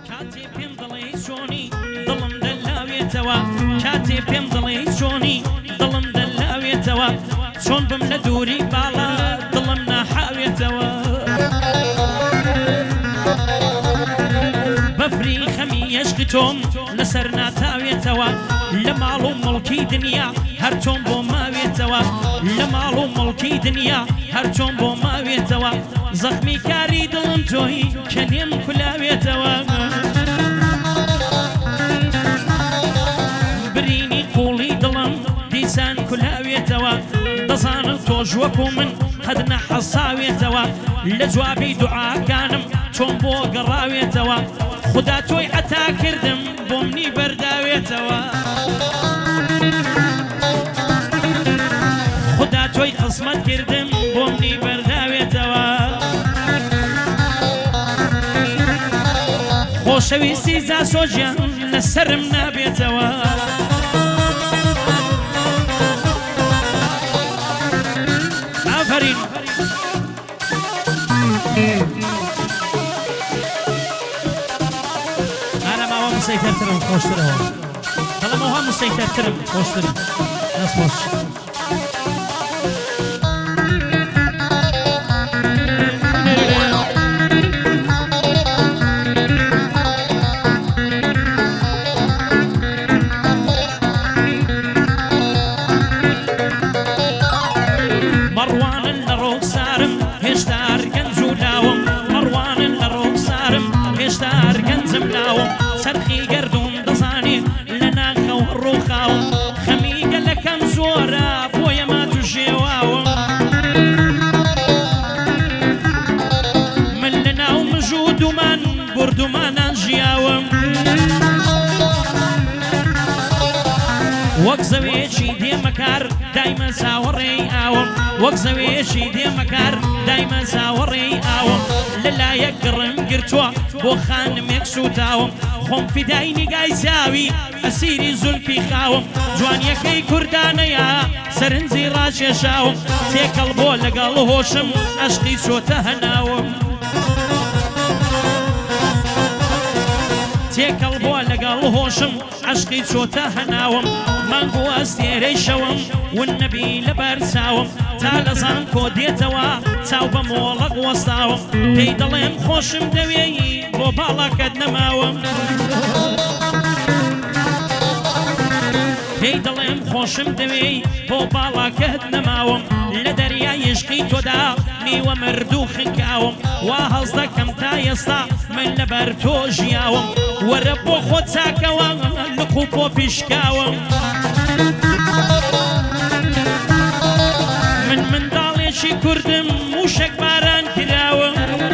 کاتێ پێم دەڵێ چۆنی دڵم دەلاوێتەوە کاتێ پێم دەڵێ چۆنی دڵم دەلاوێتەوە چۆن بم لە دووری باڵا دڵم ناحاوێتەوە بەفری خەمی عشقی تۆم لەسەر ناتاوێتەوە لە ماڵ و مڵکی دنیا هەر چۆن بۆ ماوێتەوە لە ماڵ و مڵکی دنیا هەر چۆن بۆ ماوێتەوە زەخمی کاری دڵم تۆی کە نێم کولاوێتەوە برینی قوڵی دڵم دیسان کولاوێتەوە دەزانم تۆش وەکو من قەد نەحەساوێتەوە لە جوابی دوعاکانم چۆن بۆ گەڕاوێتەوە خدا تۆی عەتا کردم بۆ منی بەرداوێتەوە خدا تۆی قسمەت کردم بۆ منی بەرداوێتەوە خۆشەویستی زاسۆجیان لەسەرم نابێتەوە ئافەرین ئارەماوە مسەیتەرترم خۆشترەوە دەڵەمەوە مسەیتەرترم خۆشترم دەست خۆش مەڕوانن لە ڕۆکسارم هێشتا گەنج و لاوم مەڕوانن لە ڕۆکسارم هێشتا گەنجم لاوم سەرخی گەردوم دەزانێ لە ناخەو ڕووخاوم خەمی گەلەکەم زۆرە بۆیە مات و ژێواوم من لە ناو مژودومان بردومانان ژیاوم وەک زەوێکی دێمەکار دایمە چاوەڕێی ئاوم وەک زەوێکی دێمەکار دایمە چاوەڕێی ئاوم لەلایەک گڕم گرتووە بۆ خانمێک سوتاوم خۆم فیدای نیگای چاوی ئەسیری زولفی خاوم جوانیەکەی کوردانەیە سەرنجی ڕاکێشاوم تێکەڵ بۆ لەگەڵ هۆشم عەشقی چۆتە هەناوم تێکەڵ بۆ لەگەڵ هۆشم عەشقی چۆتە هەناوم مانگو ئەستێرەی شەوم ون نەبی لەبەر چاوم تا لەزان کۆ دێتەوە چاو بە مۆڵەق وەستاوم پێی دەڵێم خۆشم دەوێی بۆ باڵاکەت نەماوم پێی دەڵێم خۆشم دەوێی بۆ باڵاکەت نەماوم لە دەریای عشقی تۆدا میوە مردوو خنکاوم وا هەڵز دەکەم تا ئێستا من لەبەر تۆ ژیاوم وەرە بۆ خۆت چاکەوە لق و پۆ پیشکاوم من منداڵێکی کوردم موشک باران کراوم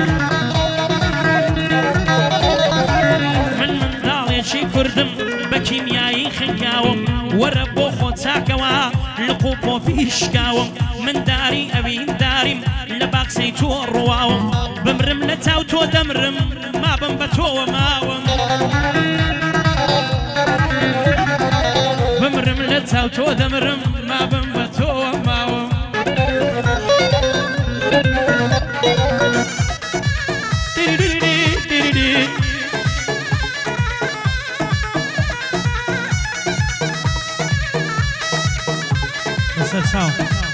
من منداڵێکی کوردم بە کیمیایی خنکاوم وەرە بۆ خۆت چاکەوە لق و پۆ پیشکاوم من داری ئەوین داریم لە باخسەی تۆ ڕواوم بمرم لە چاو تۆ دەمرم مابم بە تۆوە ماوم بمرم لە چاو تۆ دەمرم مابم بە تۆوە ماوم لەسەر چاو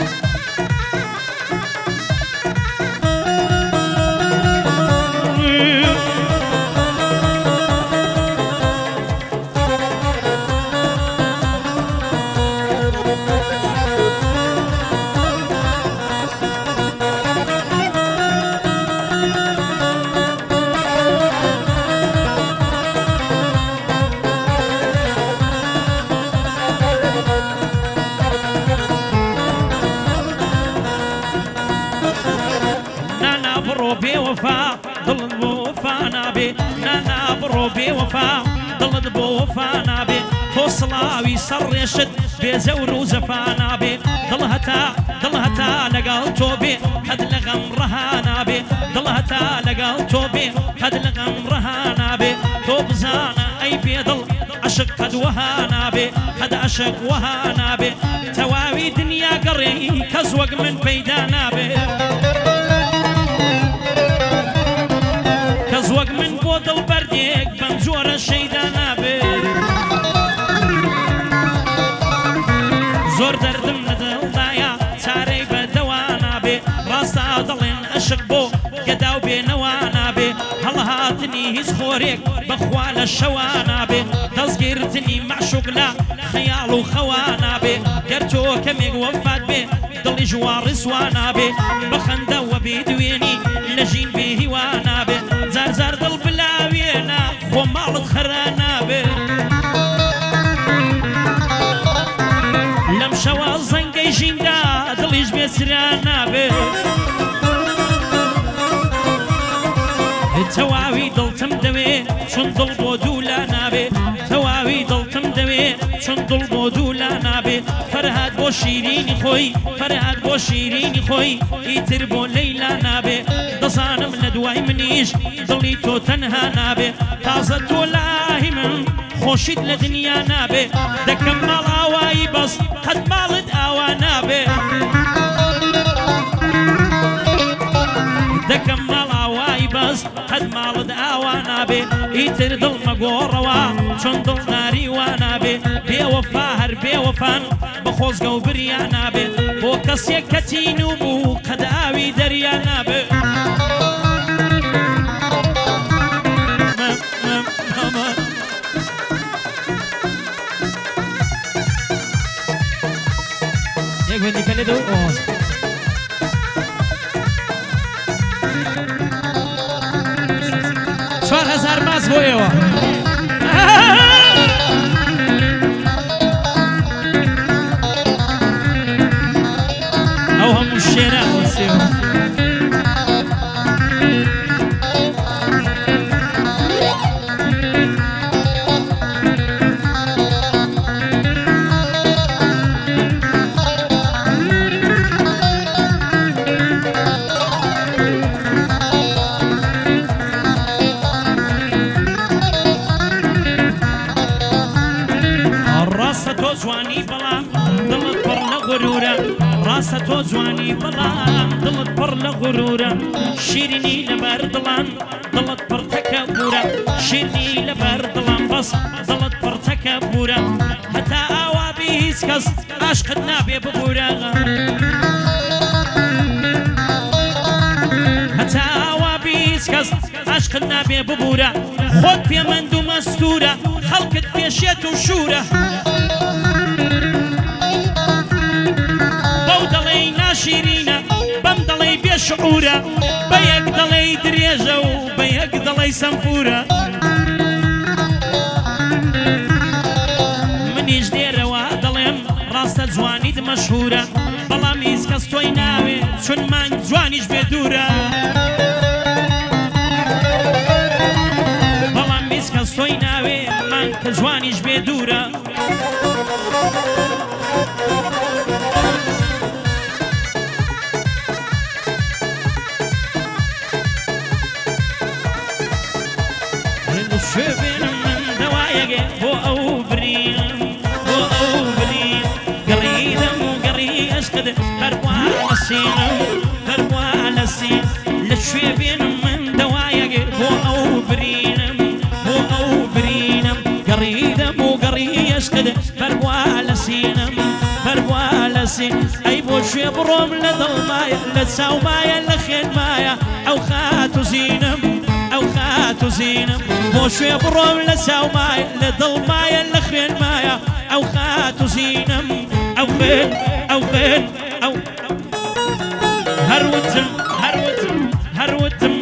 بێوەفا دڵت بۆ وەفا نابێ نانا بڕۆ بێوەفا دڵت بۆ وەفا نابێ تۆ سڵاوی سەرڕێشت بێزەور و زەفا نابێ دڵ هەتا لەگەڵ تۆ بێ قەد لە غەم ڕەها نابێ دڵ هەتا لەگەڵ تۆ بێ قەد لە غەم ڕەها نابێ تۆ بزانە ئەی بێدڵ عەشق قەد وەها نابێ قەد عەشق وەها نابێ تەواوی دنیا گەڕێ کەس وەک من پەیدا نابێ کەس وەک من بۆ دڵبەردێک بەم جۆرە شەیدا نابێ زۆر دەردم لە دڵدایە چارەی بەدەوا نابێ ڕاستە دەڵێن عەشق بۆ گەدا و بێنەوا نابێ هەڵهاتنی هیچ خۆرێک بەخوا لە شەوا نابێ دەستگیرتنی معشوق لە خەیاڵ و خەوا نابێ گەر تۆ کەمێک وەفات بێ دڵی ژواری سوا نابێ بەخەندەوە بێدوێنی لە ژین بێ هیوا نابێ زار زار دڵ بلاوێنە خۆ ماڵت خەرا نابێ لەم شەوە زەنگەی ژیندا دڵیش بێسرا نابێ تەواوی دڵتم دەوێ چون دڵ بۆ دوولا نابێ تەواوی دڵتم دەوێ چون دڵ بۆ دوولا نابێ فەرهاد بۆ شیرینی خۆی فەرهاد بۆ شیرینی خۆی ئیتر بۆ لەیلا نابێ دەزانم لە دوای منیش دڵی تۆ تەنها نابێ تازە تۆ لای من خۆشیت لە دنیا نابێ دەکەم ماڵ ئاوایی بەس قەت ماڵت ئاوا نابێ دەکەم ماڵ ئاوایی بەس قەت ماڵت ئاوا نابێ ئیتر دڵ مەگۆڕەوە چۆن دڵ ناریوا نابێ بێوەفا هەر بێوەفان بە خۆزگە و بریا نابێ بۆ کەسێک کە تین و بوو قەت ئاوی دەریا نابێ یک بندی کلی دو آز 4000 ماز بۆ ئێوە ئەو هەموو شێرە وەسێوە جوانی بەڵام دڵت پڕ لە غرورە ڕاستە تۆ جوانی بەڵام دڵت پڕ لە غرورە شیرینی لەبەر دڵان دڵت پڕ تەکەبورە شیرینی لەبەر دڵان بەس دڵت پڕ تەکەبورە هەتا ئاوا بێ هیچ کەس عاشقت نابێ ببورە هەتا ئاوا بێ هیچ کەس عاشقت نابێ ببورە خۆت پێمەند و مەستورە خەڵکت پێشێت و شورە شیرینە بەم دڵی بێشعورە بە یەک دڵی درێژە و بە یەک دڵی سەمفورە منیش دێرەوە دەڵێم ڕاستە جوانیت مەشهورە بەڵام هیچ کەس تۆی ناوێ چون مانگ جوانیش بێ دوورە بەڵام هیچ کەس تۆی ناوێ مانگ کە جوانیش بێ دوورە شوفين من دوايق بو أو بريم بو أو بريم قريدم وقري أسقد بربوا على السين بربوا على السين لشوفين من دوايق بو أو بريم بو أو بريم قريدم وقري أسقد بربوا على السين بربوا على السين أي بو شوف روم لدل مايا لتساو مايا لخين مايا أو خاتو زينم أو خاتو زينم بۆ شوێ بڕۆم لە چاومایە لە دڵمایە لە خوێنمایە ئەو خات و زینم ئەو خوێن ئەو خوێن ئەو هەروتم